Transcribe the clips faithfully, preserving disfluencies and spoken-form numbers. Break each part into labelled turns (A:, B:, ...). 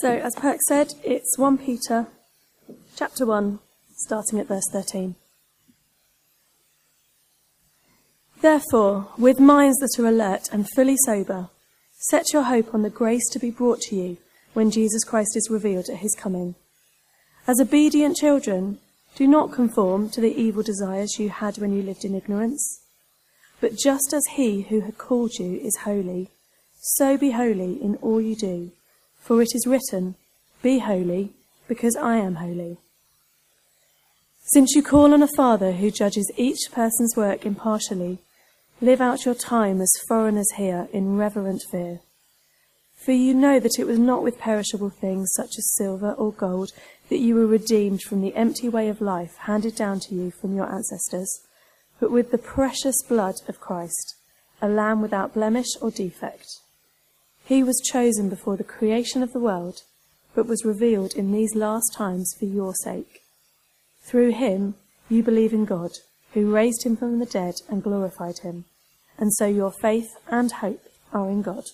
A: So, as Perk said, it's First Peter chapter one, starting at verse thirteen. Therefore, with minds that are alert and fully sober, set your hope on the grace to be brought to you when Jesus Christ is revealed at his coming. As obedient children, do not conform to the evil desires you had when you lived in ignorance. But just as he who had called you is holy, so be holy in all you do. For it is written, be holy, because I am holy. Since you call on a Father who judges each person's work impartially, live out your time as foreigners here in reverent fear. For you know that it was not with perishable things such as silver or gold that you were redeemed from the empty way of life handed down to you from your ancestors, but with the precious blood of Christ, a lamb without blemish or defect. He was chosen before the creation of the world, but was revealed in these last times for your sake. Through him you believe in God, who raised him from the dead and glorified him, and so your faith and hope are in God.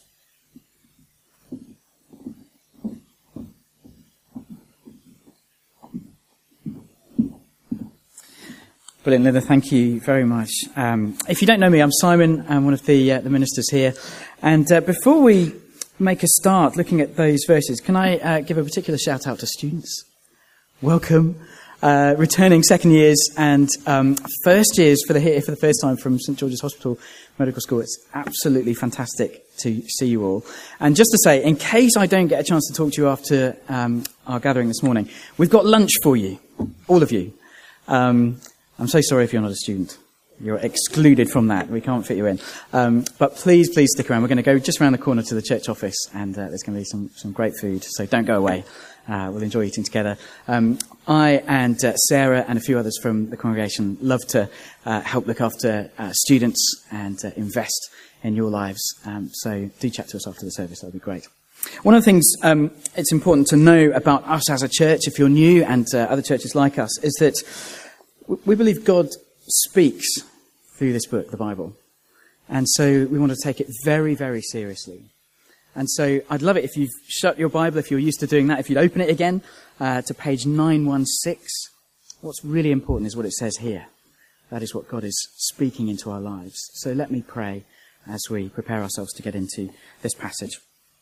B: Brilliant, Linda. Thank you very much. Um, if you don't know me, I'm Simon. I'm one of the uh, the ministers here. And uh, before we make a start looking at those verses, can I uh, give a particular shout out to students? Welcome, uh, returning second years and um, first years for the here for the first time from St George's Hospital Medical School. It's absolutely fantastic to see you all. And just to say, in case I don't get a chance to talk to you after um, our gathering this morning, we've got lunch for you, all of you. Um, I'm so sorry if you're not a student. You're excluded from that. We can't fit you in. Um, but please, please stick around. We're going to go just around the corner to the church office, and uh, there's going to be some, some great food. So don't go away. Uh, we'll enjoy eating together. Um, I and uh, Sarah and a few others from the congregation love to uh, help look after uh, students and uh, invest in your lives. Um, so do chat to us after the service. That'll be great. One of the things um, it's important to know about us as a church, if you're new and uh, other churches like us, is that we believe God speaks through this book, the Bible. And so we want to take it very, very seriously. And so I'd love it if you've shut your Bible, if you're used to doing that, if you'd open it again uh, to page nine one six. What's really important is what it says here. That is what God is speaking into our lives. So let me pray as we prepare ourselves to get into this passage.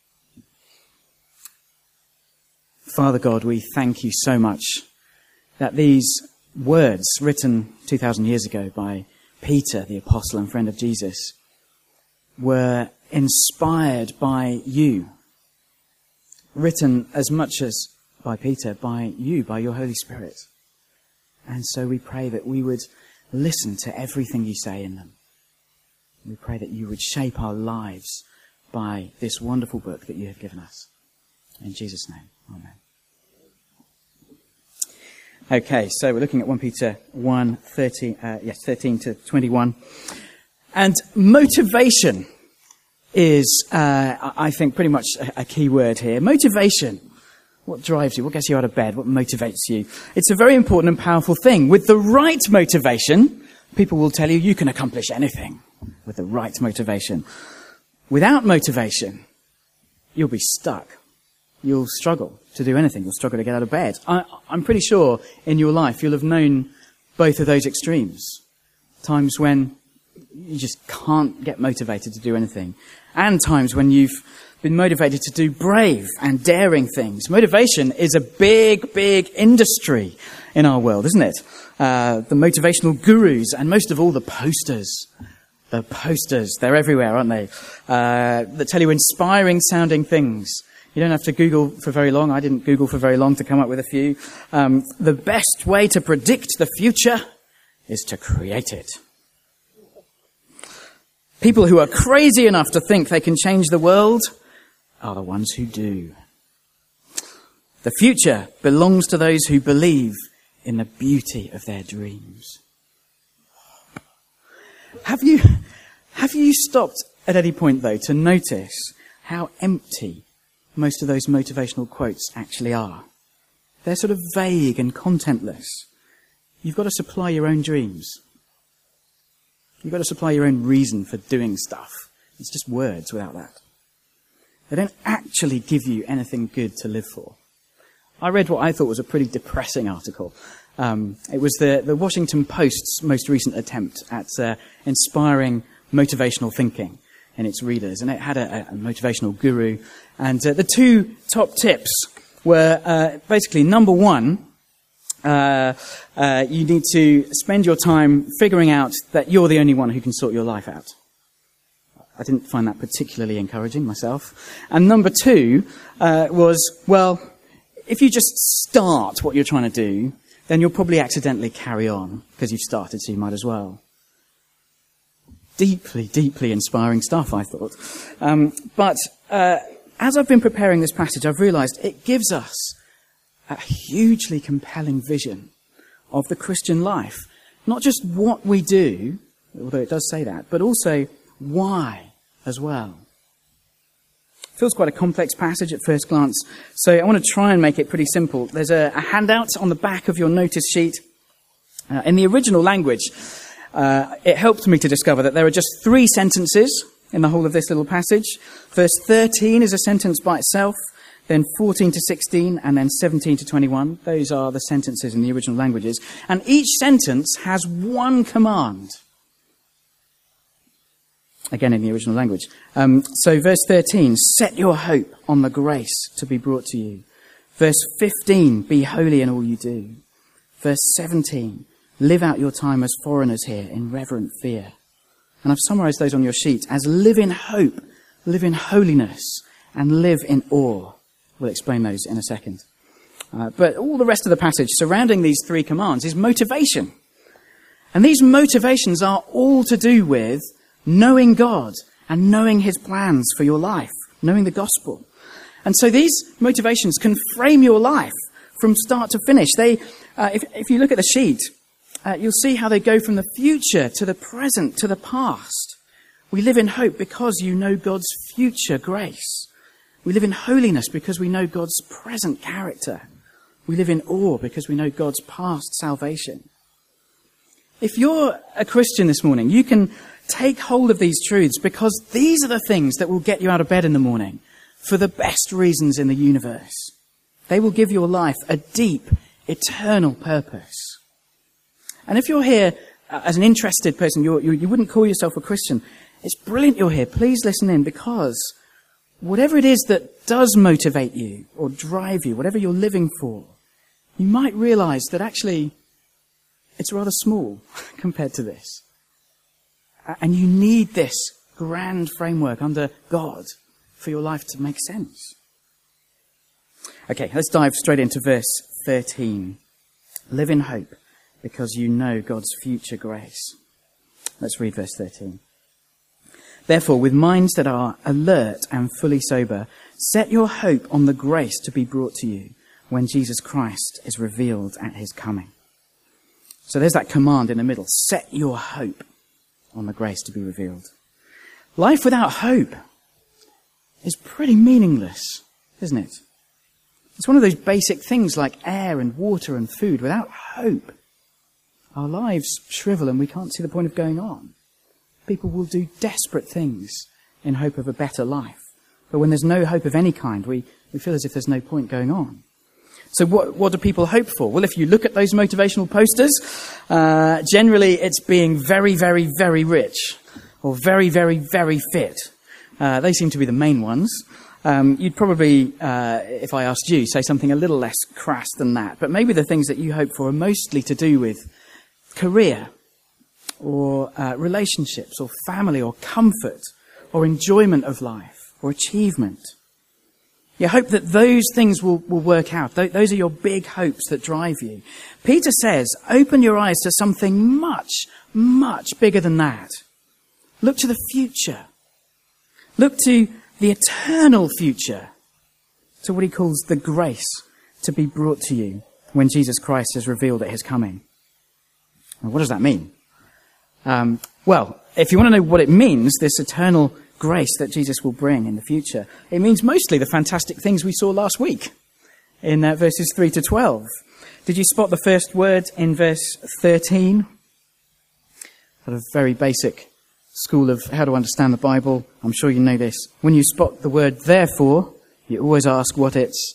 B: Father God, we thank you so much that these words written two thousand years ago by Peter, the apostle and friend of Jesus, were inspired by you, written as much as by Peter, by you, by your Holy Spirit. And so we pray that we would listen to everything you say in them. We pray that you would shape our lives by this wonderful book that you have given us. In Jesus' name, amen. Okay, so we're looking at First Peter one, thirty, uh, yes, thirteen to twenty-one. And motivation is, uh, I think, pretty much a, a key word here. Motivation. What drives you? What gets you out of bed? What motivates you? It's a very important and powerful thing. With the right motivation, people will tell you you can accomplish anything with the right motivation. Without motivation, you'll be stuck. You'll struggle to do anything. You'll struggle to get out of bed. I, I'm pretty sure in your life you'll have known both of those extremes. Times when you just can't get motivated to do anything. And times when you've been motivated to do brave and daring things. Motivation is a big, big industry in our world, isn't it? Uh, the motivational gurus and most of all the posters. The posters, they're everywhere, aren't they? Uh, that tell you inspiring sounding things. You don't have to Google for very long. I didn't Google for very long to come up with a few. Um, the best way to predict the future is to create it. People who are crazy enough to think they can change the world are the ones who do. The future belongs to those who believe in the beauty of their dreams. Have you, have you stopped at any point, though, to notice how empty most of those motivational quotes actually are? They're sort of vague and contentless. You've got to supply your own dreams. You've got to supply your own reason for doing stuff. It's just words without that. They don't actually give you anything good to live for. I read what I thought was a pretty depressing article. Um, it was the, the Washington Post's most recent attempt at uh, inspiring motivational thinking in its readers, and it had a, a motivational guru. And uh, the two top tips were uh, basically, number one, uh, uh, you need to spend your time figuring out that you're the only one who can sort your life out. I didn't find that particularly encouraging myself. And number two uh, was, well, if you just start what you're trying to do, then you'll probably accidentally carry on, because you've started, so you might as well. Deeply, deeply inspiring stuff, I thought. Um, but uh, as I've been preparing this passage, I've realized it gives us a hugely compelling vision of the Christian life. Not just what we do, although it does say that, but also why as well. It feels quite a complex passage at first glance, so I want to try and make it pretty simple. There's a, a handout on the back of your notice sheet. Uh, in the original language, uh, it helped me to discover that there are just three sentences in the whole of this little passage. Verse thirteen is a sentence by itself, then fourteen to sixteen, and then seventeen to twenty-one. Those are the sentences in the original languages. And each sentence has one command. Again, in the original language. Um, so verse thirteen, set your hope on the grace to be brought to you. Verse fifteen, be holy in all you do. Verse seventeen, live out your time as foreigners here in reverent fear. And I've summarized those on your sheet as live in hope, live in holiness, and live in awe. We'll explain those in a second. Uh, but all the rest of the passage surrounding these three commands is motivation. And these motivations are all to do with knowing God and knowing his plans for your life, knowing the gospel. And so these motivations can frame your life from start to finish. They, uh, if, if you look at the sheet, uh, you'll see how they go from the future to the present to the past. We live in hope because you know God's future grace. We live in holiness because we know God's present character. We live in awe because we know God's past salvation. If you're a Christian this morning, you can take hold of these truths because these are the things that will get you out of bed in the morning for the best reasons in the universe. They will give your life a deep, eternal purpose. And if you're here uh, as an interested person, you're, you, you wouldn't call yourself a Christian, it's brilliant you're here. Please listen in, because whatever it is that does motivate you or drive you, whatever you're living for, you might realize that actually it's rather small compared to this. And you need this grand framework under God for your life to make sense. Okay, let's dive straight into verse thirteen. Live in hope because you know God's future grace. Let's read verse thirteen. Therefore, with minds that are alert and fully sober, set your hope on the grace to be brought to you when Jesus Christ is revealed at his coming. So there's that command in the middle. Set your hope on the grace to be revealed. Life without hope is pretty meaningless, isn't it? It's one of those basic things like air and water and food. Without hope, our lives shrivel and we can't see the point of going on. People will do desperate things in hope of a better life. But when there's no hope of any kind, we, we feel as if there's no point going on. So what, what do people hope for? Well, if you look at those motivational posters, uh, generally it's being very, very, very rich or very, very, very fit. Uh, they seem to be the main ones. Um, you'd probably, uh, if I asked you, say something a little less crass than that. But maybe the things that you hope for are mostly to do with career or uh, relationships or family or comfort or enjoyment of life or achievement. You hope that those things will, will work out. Th- those are your big hopes that drive you. Peter says, open your eyes to something much, much bigger than that. Look to the future. Look to the eternal future, to what he calls the grace to be brought to you when Jesus Christ is revealed at his coming. Now, what does that mean? Um, well, if you want to know what it means, this eternal grace that Jesus will bring in the future, it means mostly the fantastic things we saw last week in uh, verses three to twelve. Did you spot the first word in verse thirteen? Sort of very basic school of how to understand the Bible, I'm sure you know this. When you spot the word therefore, you always ask what it's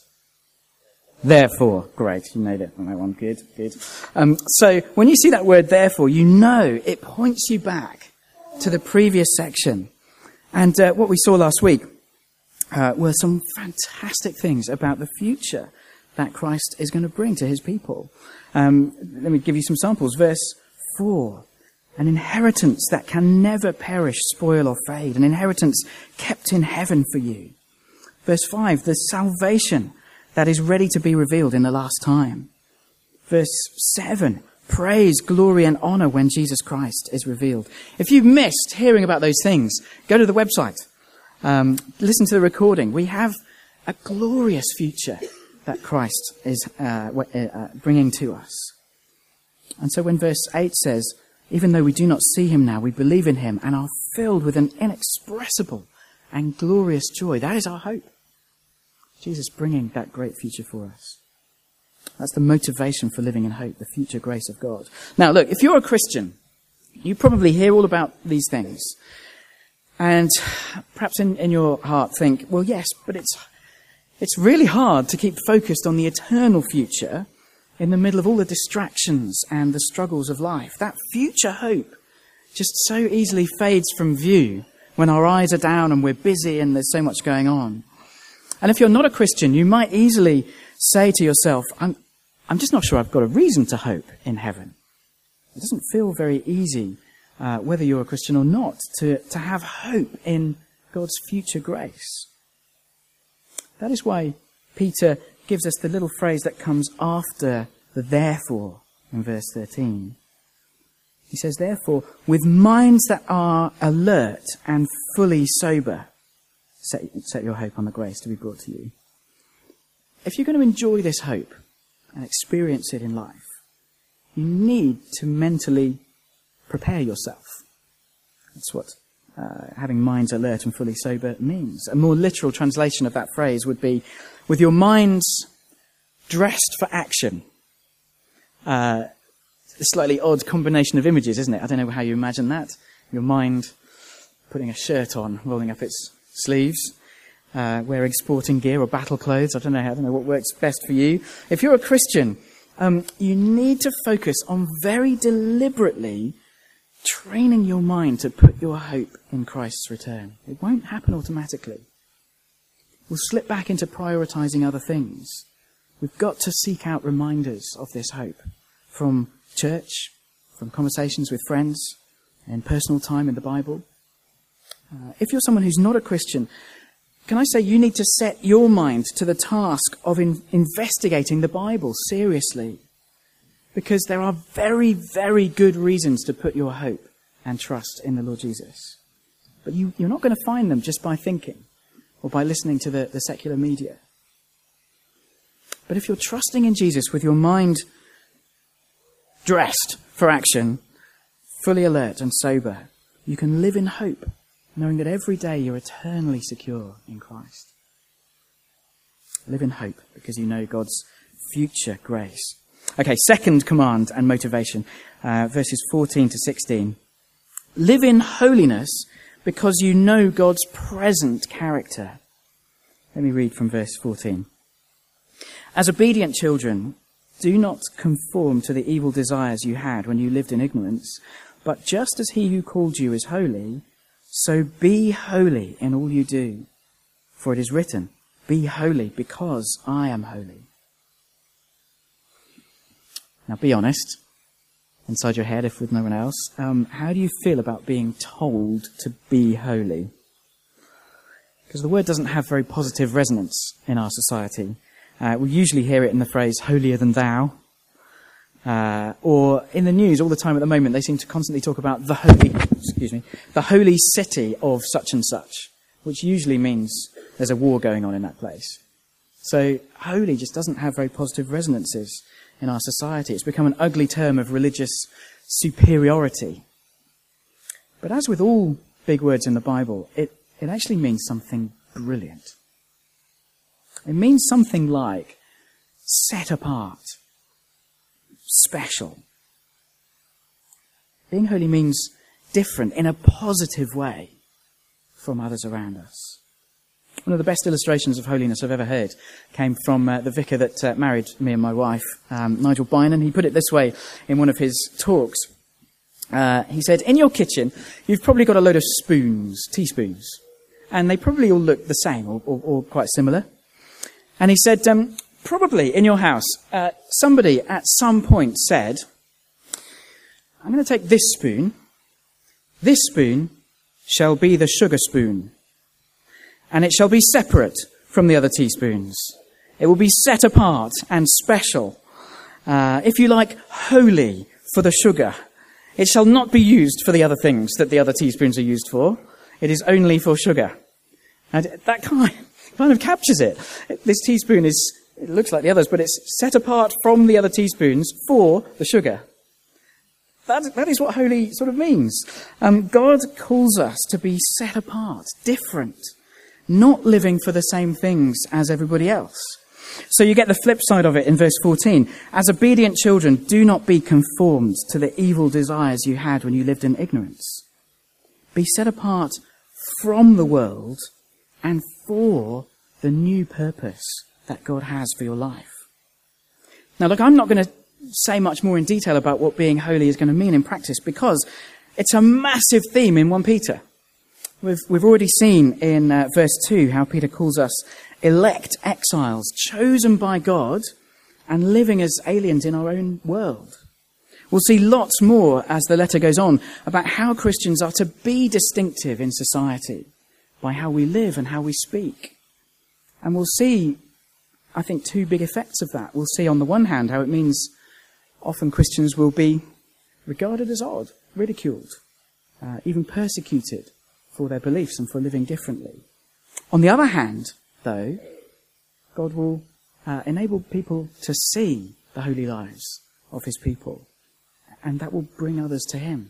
B: there for. Great, you know that one. Good, good. Um, so when you see that word therefore, you know it points you back to the previous section. And uh, what we saw last week uh, were some fantastic things about the future that Christ is going to bring to his people. Um, let me give you some samples. Verse four. An inheritance that can never perish, spoil, or fade. An inheritance kept in heaven for you. Verse five, the salvation that is ready to be revealed in the last time. Verse seven, praise, glory, and honor when Jesus Christ is revealed. If you missed hearing about those things, go to the website. Um, listen to the recording. We have a glorious future that Christ is uh, uh, bringing to us. And so when verse eight says, even though we do not see him now, we believe in him and are filled with an inexpressible and glorious joy. That is our hope. Jesus bringing that great future for us. That's the motivation for living in hope, the future grace of God. Now, look, if you're a Christian, you probably hear all about these things. And perhaps in, in your heart think, well, yes, but it's it's really hard to keep focused on the eternal future in the middle of all the distractions and the struggles of life. That future hope just so easily fades from view when our eyes are down and we're busy and there's so much going on. And if you're not a Christian, you might easily say to yourself, I'm, I'm just not sure I've got a reason to hope in heaven. It doesn't feel very easy, uh, whether you're a Christian or not, to, to have hope in God's future grace. That is why Peter gives us the little phrase that comes after the therefore in verse thirteen. He says, therefore, with minds that are alert and fully sober, set, set your hope on the grace to be brought to you. If you're going to enjoy this hope and experience it in life, you need to mentally prepare yourself. That's what uh, having minds alert and fully sober means. A more literal translation of that phrase would be, with your minds dressed for action. Uh, a slightly odd combination of images, isn't it? I don't know how you imagine that. Your mind putting a shirt on, rolling up its sleeves, uh, wearing sporting gear or battle clothes. I don't know. I don't know what works best for you. If you're a Christian, um, you need to focus on very deliberately training your mind to put your hope in Christ's return. It won't happen automatically. We'll slip back into prioritizing other things. We've got to seek out reminders of this hope from church, from conversations with friends, and personal time in the Bible. Uh, if you're someone who's not a Christian, can I say you need to set your mind to the task of in- investigating the Bible seriously? Because there are very, very good reasons to put your hope and trust in the Lord Jesus. But you, you're not going to find them just by thinking or by listening to the, the secular media. But if you're trusting in Jesus with your mind dressed for action, fully alert and sober, you can live in hope, knowing that every day you're eternally secure in Christ. Live in hope because you know God's future grace. Okay, second command and motivation, uh, verses fourteen to sixteen. Live in holiness because you know God's present character. Let me read from verse fourteen. As obedient children, do not conform to the evil desires you had when you lived in ignorance, but just as he who called you is holy, so be holy in all you do. For it is written, be holy because I am holy. Now be honest, inside your head if with no one else, um, how do you feel about being told to be holy? Because the word doesn't have very positive resonance in our society. Uh, we usually hear it in the phrase, holier than thou. Uh, or in the news all the time at the moment, they seem to constantly talk about the holy, excuse me, the holy city of such and such, which usually means there's a war going on in that place. So holy just doesn't have very positive resonances in our society. It's become an ugly term of religious superiority. But as with all big words in the Bible, it, it actually means something brilliant. It means something like set apart, special. Being holy means different in a positive way from others around us. One of the best illustrations of holiness I've ever heard came from uh, the vicar that uh, married me and my wife, um, Nigel Bynon. He put it this way in one of his talks. Uh, he said, in your kitchen, you've probably got a load of spoons, teaspoons, and they probably all look the same or, or, or quite similar. And he said, um, probably in your house, uh, somebody at some point said, I'm going to take this spoon. This spoon shall be the sugar spoon, and it shall be separate from the other teaspoons. It will be set apart and special. Uh, if you like, holy for the sugar. It shall not be used for the other things that the other teaspoons are used for. It is only for sugar. And that kind, kind of captures it. This teaspoon is, it looks like the others, but it's set apart from the other teaspoons for the sugar. That, that is what holy sort of means. Um, God calls us to be set apart, different, not living for the same things as everybody else. So you get the flip side of it in verse fourteen. As obedient children, do not be conformed to the evil desires you had when you lived in ignorance. Be set apart from the world and for the new purpose that God has for your life. Now, look, I'm not going to say much more in detail about what being holy is going to mean in practice, because it's a massive theme in First Peter. We've, we've already seen in uh, verse two how Peter calls us elect exiles, chosen by God and living as aliens in our own world. We'll see lots more as the letter goes on about how Christians are to be distinctive in society by how we live and how we speak. And we'll see, I think, two big effects of that. We'll see on the one hand how it means often Christians will be regarded as odd, ridiculed, uh, even persecuted for their beliefs and for living differently. On the other hand, though, God will uh, enable people to see the holy lives of his people, and that will bring others to him.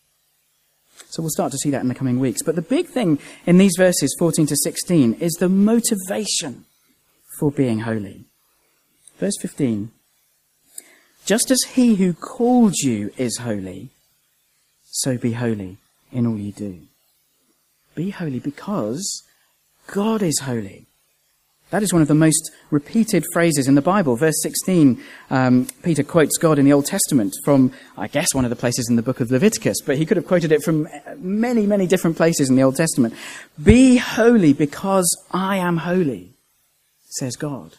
B: So we'll start to see that in the coming weeks. But the big thing in these verses fourteen to sixteen is the motivation for being holy. Verse fifteen, just as he who called you is holy, so be holy in all you do. Be holy because God is holy. That is one of the most repeated phrases in the Bible. Verse sixteen, um, Peter quotes God in the Old Testament from, I guess, one of the places in the book of Leviticus, but he could have quoted it from many, many different places in the Old Testament. Be holy because I am holy, says God.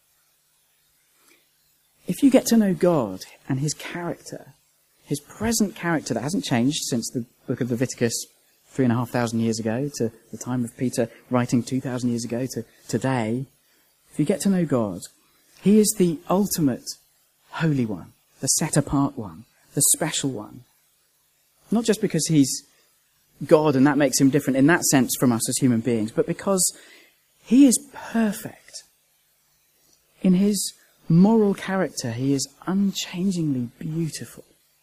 B: If you get to know God and his character, his present character that hasn't changed since the book of Leviticus three and a half thousand years ago to the time of Peter writing two thousand years ago to today, if you get to know God, he is the ultimate holy one, the set apart one, the special one. Not just because he's God and that makes him different in that sense from us as human beings, but because he is perfect. In his moral character, he is unchangingly beautiful.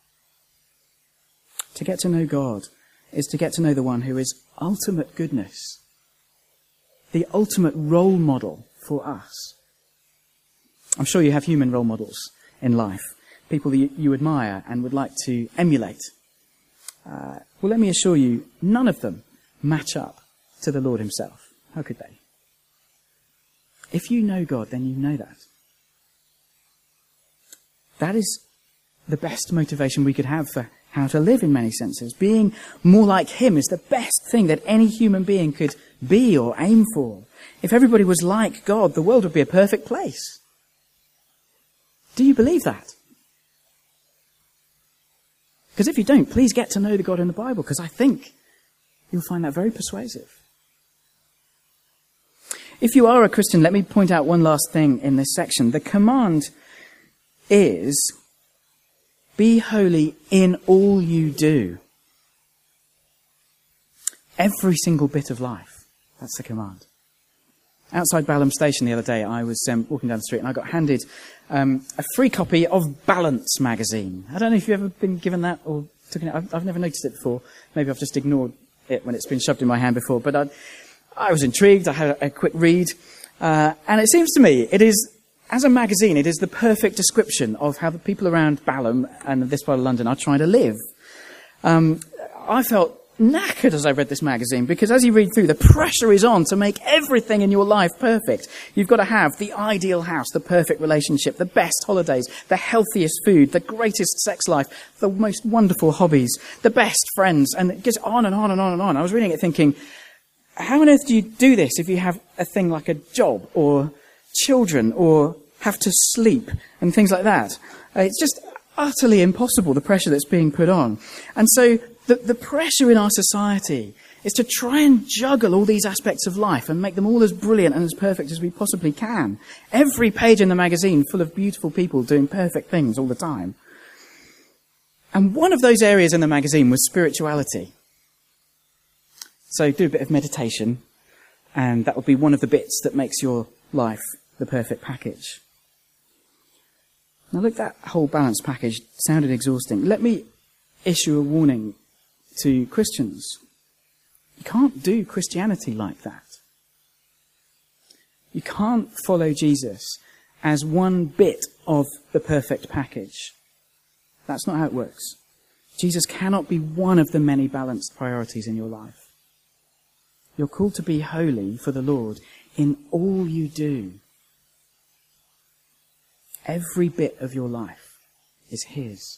B: To get to know God is to get to know the one who is ultimate goodness, the ultimate role model for us. I'm sure you have human role models in life, people that you, you admire and would like to emulate. Uh, well, let me assure you, none of them match up to the Lord himself. How could they? If you know God, then you know that. That is the best motivation we could have for how to live in many senses. Being more like him is the best thing that any human being could be or aim for. If everybody was like God, the world would be a perfect place. Do you believe that? Because if you don't, please get to know the God in the Bible, because I think you'll find that very persuasive. If you are a Christian, let me point out one last thing in this section. The command is, be holy in all you do. Every single bit of life. That's the command. Outside Balham Station the other day, I was um, walking down the street and I got handed um, a free copy of Balance magazine. I don't know if you've ever been given that or taken it. I've, I've never noticed it before. Maybe I've just ignored it when it's been shoved in my hand before. But I, I was intrigued. I had a, a quick read. Uh, and it seems to me it is, as a magazine, it is the perfect description of how the people around Balham and this part of London are trying to live. Um, I felt knackered as I read this magazine, because as you read through, the pressure is on to make everything in your life perfect. You've got to have the ideal house, the perfect relationship, the best holidays, the healthiest food, the greatest sex life, the most wonderful hobbies, the best friends, and it goes on and on and on and on. I was reading it thinking, how on earth do you do this if you have a thing like a job or children or have to sleep and things like that? Uh, it's just utterly impossible, the pressure that's being put on. And so the, the pressure in our society is to try and juggle all these aspects of life and make them all as brilliant and as perfect as we possibly can. Every page in the magazine full of beautiful people doing perfect things all the time. And one of those areas in the magazine was spirituality. So do a bit of meditation, and that will be one of the bits that makes your life the perfect package. Now look, that whole balanced package sounded exhausting. Let me issue a warning to Christians. You can't do Christianity like that. You can't follow Jesus as one bit of the perfect package. That's not how it works. Jesus cannot be one of the many balanced priorities in your life. You're called to be holy for the Lord in all you do. Every bit of your life is his.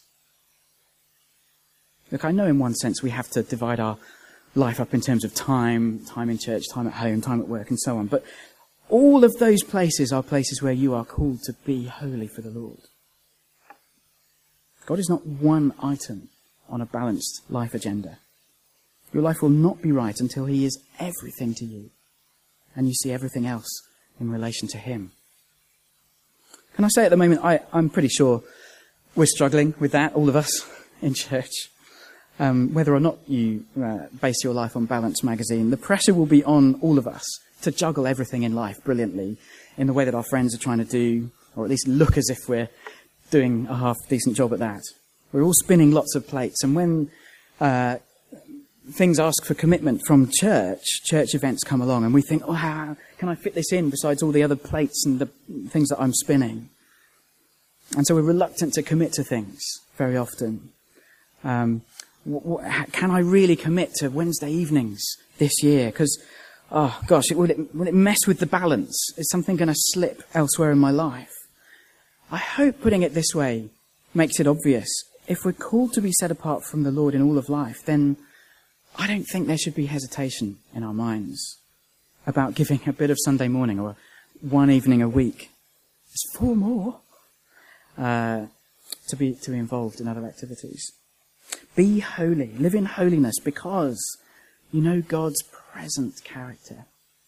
B: Look, I know in one sense we have to divide our life up in terms of time, time in church, time at home, time at work, and so on. But all of those places are places where you are called to be holy for the Lord. God is not one item on a balanced life agenda. Your life will not be right until he is everything to you, and you see everything else in relation to him. Can I say at the moment, I, I'm pretty sure we're struggling with that, all of us in church. Um, whether or not you uh, base your life on Balance magazine, the pressure will be on all of us to juggle everything in life brilliantly in the way that our friends are trying to do, or at least look as if we're doing a half-decent job at that. We're all spinning lots of plates, and when uh, things ask for commitment from church, church events come along, and we think, oh, how can I fit this in besides all the other plates and the things that I'm spinning? And so we're reluctant to commit to things very often. Um, w- w- can I really commit to Wednesday evenings this year? Because, oh gosh, it, will, it, will it mess with the balance? Is something going to slip elsewhere in my life? I hope putting it this way makes it obvious. If we're called to be set apart from the Lord in all of life, then I don't think there should be hesitation in our minds about giving a bit of Sunday morning or one evening a week. There's four more uh, to be to be involved in other activities. Be holy. Live in holiness because you know God's present character.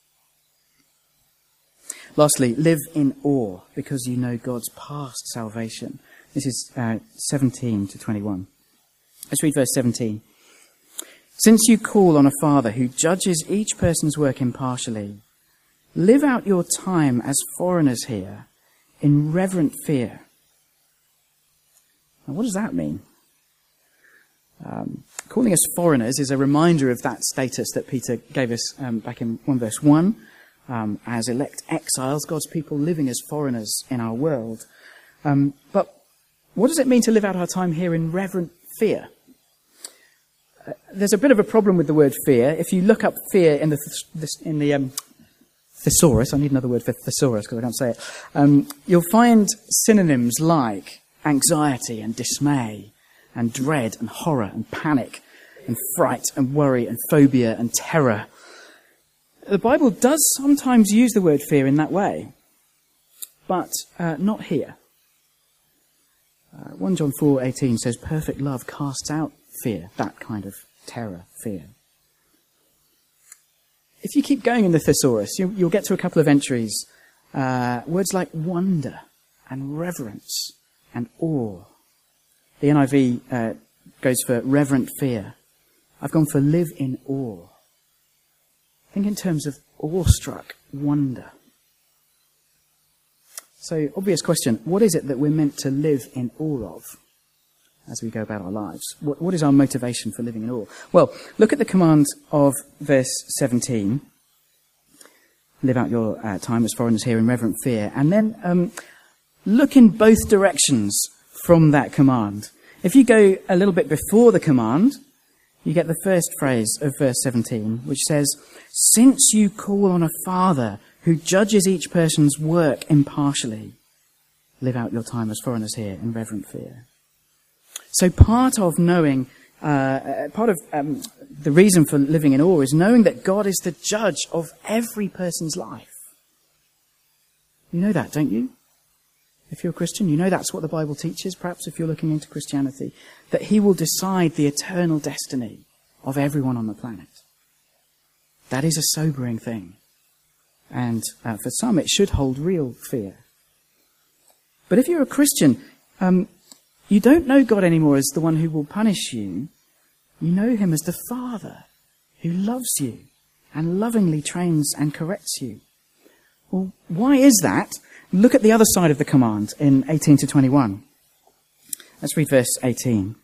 B: Lastly, live in awe because you know God's past salvation. This is uh, seventeen to twenty-one. Let's read verse seventeen. Since you call on a Father who judges each person's work impartially, live out your time as foreigners here in reverent fear. Now, what does that mean? Um, calling us foreigners is a reminder of that status that Peter gave us um, back in one verse one, um, as elect exiles, God's people living as foreigners in our world. Um, but what does it mean to live out our time here in reverent fear? Uh, there's a bit of a problem with the word fear. If you look up fear in the th- this, in the um, thesaurus, I need another word for thesaurus because I can't say it, um, you'll find synonyms like anxiety and dismay and dread and horror and panic and fright and worry and phobia and terror. The Bible does sometimes use the word fear in that way, but uh, not here. Uh, First John four eighteen says, perfect love casts out fear, that kind of terror, fear. If you keep going in the thesaurus, you, you'll get to a couple of entries. Uh, words like wonder and reverence and awe. The N I V uh, goes for reverent fear. I've gone for live in awe. Think in terms of awestruck wonder. So, obvious question, what is it that we're meant to live in awe of as we go about our lives? What, what is our motivation for living in awe? Well, look at the command of verse seventeen. Live out your uh, time as foreigners here in reverent fear. And then um, look in both directions from that command. If you go a little bit before the command, you get the first phrase of verse seventeen, which says, "Since you call on a Father who judges each person's work impartially, live out your time as foreigners here in reverent fear." So part of knowing, uh, part of um, the reason for living in awe is knowing that God is the judge of every person's life. You know that, don't you? If you're a Christian, you know that's what the Bible teaches, perhaps if you're looking into Christianity, that he will decide the eternal destiny of everyone on the planet. That is a sobering thing. And uh, for some, it should hold real fear. But if you're a Christian, um, you don't know God anymore as the one who will punish you. You know him as the Father who loves you and lovingly trains and corrects you. Well, why is that? Look at the other side of the command in eighteen to twenty-one. Let's read verse eighteen.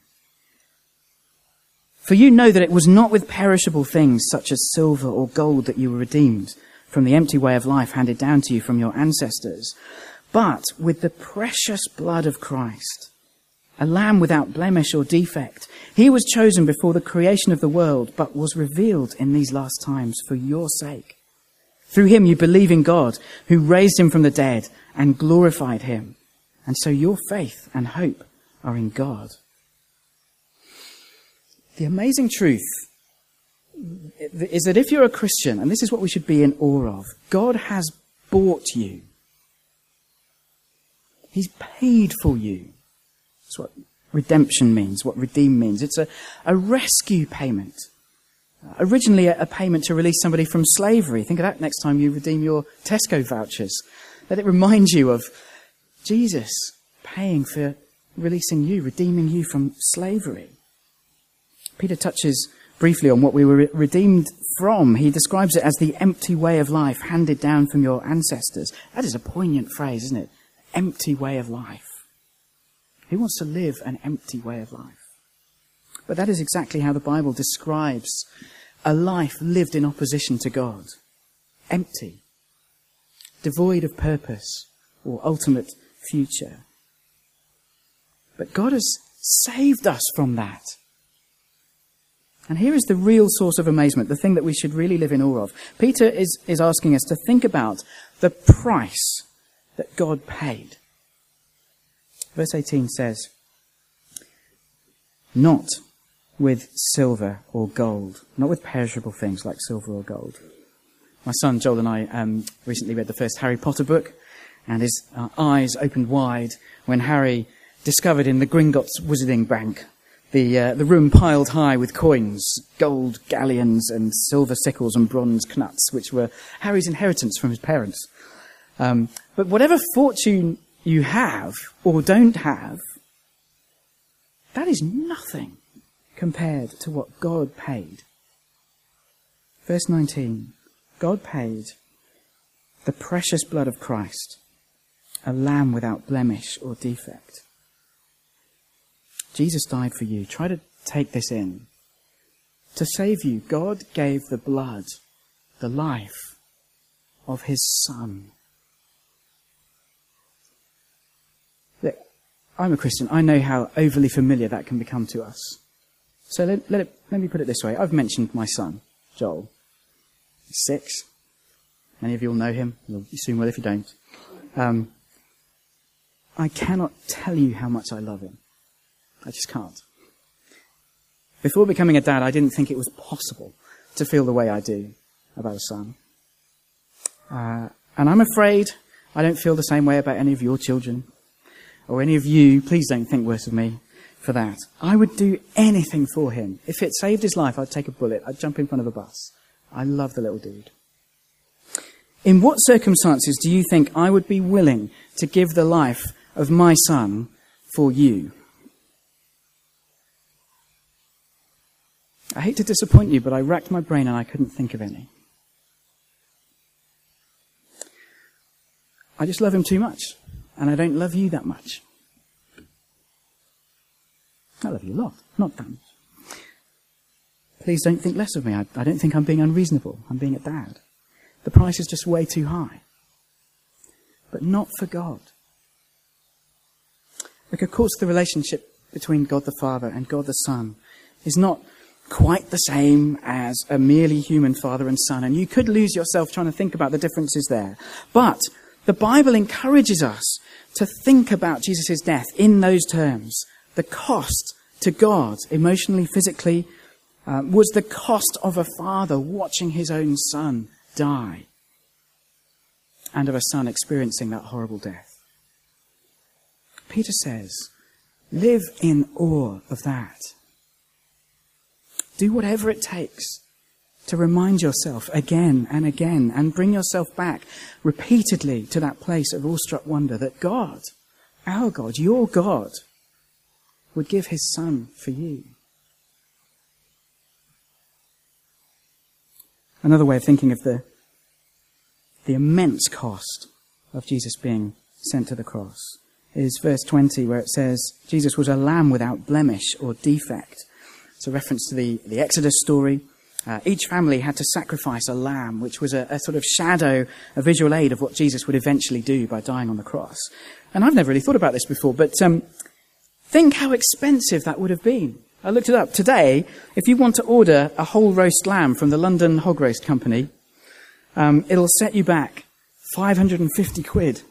B: "For you know that it was not with perishable things such as silver or gold that you were redeemed from the empty way of life handed down to you from your ancestors, but with the precious blood of Christ, a lamb without blemish or defect. He was chosen before the creation of the world, but was revealed in these last times for your sake. Through him you believe in God, who raised him from the dead and glorified him. And so your faith and hope are in God." The amazing truth is that if you're a Christian, and this is what we should be in awe of, God has bought you. He's paid for you. That's what redemption means, what redeem means. It's a, a rescue payment. Originally a, a payment to release somebody from slavery. Think of that next time you redeem your Tesco vouchers. Let it remind you of Jesus paying for releasing you, redeeming you from slavery. Peter touches briefly on what we were redeemed from. He describes it as the empty way of life handed down from your ancestors. That is a poignant phrase, isn't it? Empty way of life. Who wants to live an empty way of life? But that is exactly how the Bible describes a life lived in opposition to God. Empty. Devoid of purpose or ultimate future. But God has saved us from that. And here is the real source of amazement, the thing that we should really live in awe of. Peter is, is asking us to think about the price that God paid. Verse eighteen says, "Not with silver or gold," not with perishable things like silver or gold. My son Joel and I um, recently read the first Harry Potter book, and his uh, eyes opened wide when Harry discovered in the Gringotts Wizarding Bank the uh, the room piled high with coins, gold galleons and silver sickles and bronze knuts, which were Harry's inheritance from his parents. Um, but whatever fortune you have or don't have, that is nothing compared to what God paid. Verse nineteen, God paid the precious blood of Christ, a lamb without blemish or defect. Jesus died for you. Try to take this in. To save you, God gave the blood, the life of his Son. Look, I'm a Christian. I know how overly familiar that can become to us. So let, let, it, let me put it this way. I've mentioned my son, Joel. He's six. Many of you will know him. You soon will if you don't. Um, I cannot tell you how much I love him. I just can't. Before becoming a dad, I didn't think it was possible to feel the way I do about a son. Uh, and I'm afraid I don't feel the same way about any of your children or any of you. Please don't think worse of me for that. I would do anything for him. If it saved his life, I'd take a bullet. I'd jump in front of a bus. I love the little dude. In what circumstances do you think I would be willing to give the life of my son for you? I hate to disappoint you, but I racked my brain and I couldn't think of any. I just love him too much, and I don't love you that much. I love you a lot, not that much. Please don't think less of me. I, I don't think I'm being unreasonable. I'm being a dad. The price is just way too high. But not for God. Look, of course, the relationship between God the Father and God the Son is not quite the same as a merely human father and son, and you could lose yourself trying to think about the differences there. But the Bible encourages us to think about Jesus' death in those terms. The cost to God, emotionally, physically, uh, was the cost of a father watching his own son die, and of a son experiencing that horrible death. Peter says, live in awe of that. Do whatever it takes to remind yourself again and again and bring yourself back repeatedly to that place of awestruck wonder that God, our God, your God, would give his son for you. Another way of thinking of the, the immense cost of Jesus being sent to the cross is verse twenty, where it says, Jesus was a lamb without blemish or defect. It's a reference to the, the Exodus story. Uh, each family had to sacrifice a lamb, which was a, a sort of shadow, a visual aid of what Jesus would eventually do by dying on the cross. And I've never really thought about this before, but um, think how expensive that would have been. I looked it up. Today, if you want to order a whole roast lamb from the London Hog Roast Company, um, it'll set you back five hundred fifty quid.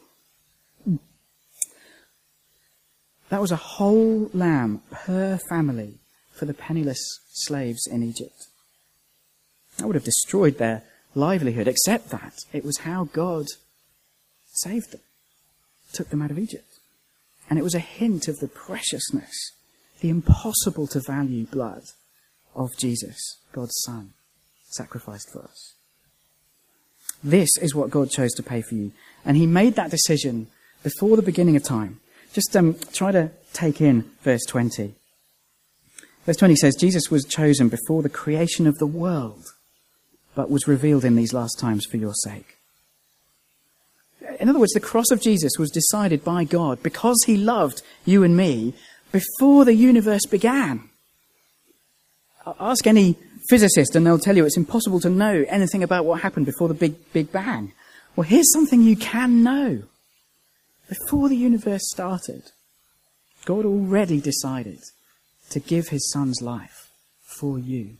B: That was a whole lamb per family for the penniless slaves in Egypt. That would have destroyed their livelihood, except that it was how God saved them, took them out of Egypt. And it was a hint of the preciousness, the impossible to value blood of Jesus, God's Son, sacrificed for us. This is what God chose to pay for you. And he made that decision before the beginning of time. Just um, try to take in verse twenty. Verse twenty says, Jesus was chosen before the creation of the world, but was revealed in these last times for your sake. In other words, the cross of Jesus was decided by God because he loved you and me before the universe began. Ask any physicist and they'll tell you it's impossible to know anything about what happened before the Big, Big Bang. Well, here's something you can know. Before the universe started, God already decided to give his son's life for you.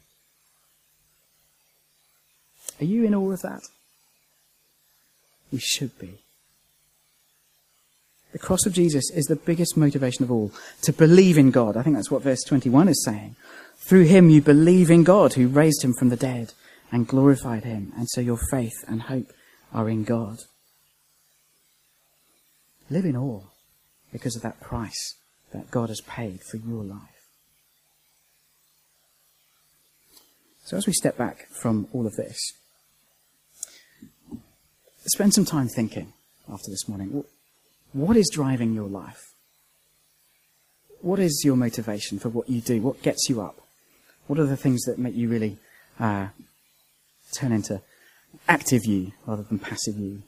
B: Are you in awe of that? We should be. The cross of Jesus is the biggest motivation of all, to believe in God. I think that's what verse twenty-one is saying. Through him you believe in God who raised him from the dead and glorified him, and so your faith and hope are in God. Live in awe because of that price that God has paid for your life. So as we step back from all of this, spend some time thinking after this morning. What is driving your life? What is your motivation for what you do? What gets you up? What are the things that make you really uh, turn into active you rather than passive you?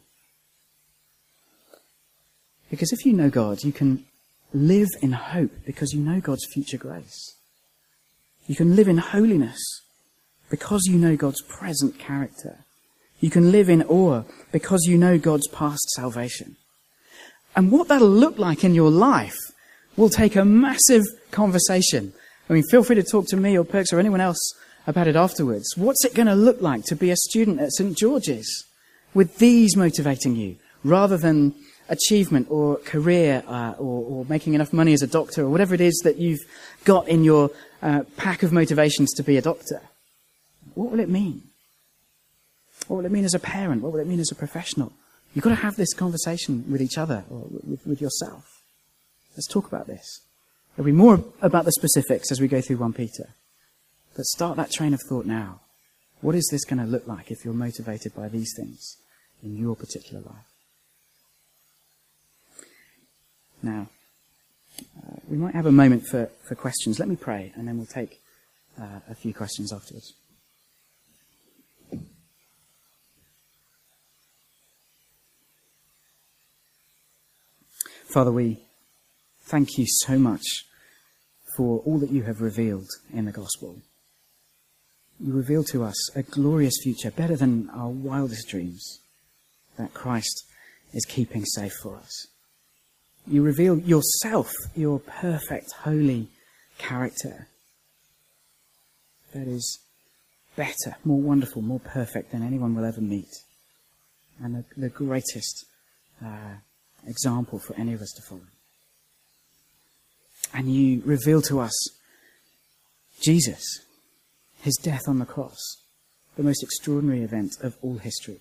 B: Because if you know God, you can live in hope because you know God's future grace. You can live in holiness because you know God's present character. You can live in awe because you know God's past salvation. And what that'll look like in your life will take a massive conversation. I mean, feel free to talk to me or Perks or anyone else about it afterwards. What's it going to look like to be a student at Saint George's with these motivating you rather than achievement or career uh, or, or making enough money as a doctor or whatever it is that you've got in your uh, pack of motivations to be a doctor? What will it mean? What will it mean as a parent? What will it mean as a professional? You've got to have this conversation with each other or with, with yourself. Let's talk about this. There'll be more about the specifics as we go through First Peter. But start that train of thought now. What is this going to look like if you're motivated by these things in your particular life? Now, uh, we might have a moment for, for questions. Let me pray, and then we'll take uh, a few questions afterwards. Father, we thank you so much for all that you have revealed in the gospel. You reveal to us a glorious future, better than our wildest dreams, that Christ is keeping safe for us. You reveal yourself, your perfect, holy character. that is better, more wonderful, more perfect than anyone will ever meet, and the, the greatest uh, example for any of us to follow. And you reveal to us Jesus, his death on the cross, the most extraordinary event of all history.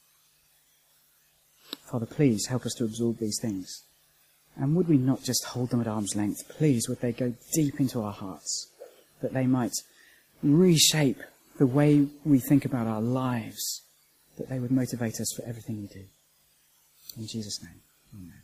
B: Father, please help us to absorb these things. And would we not just hold them at arm's length? Please, would they go deep into our hearts, that they might reshape the way we think about our lives, that they would motivate us for everything we do. In Jesus' name, amen.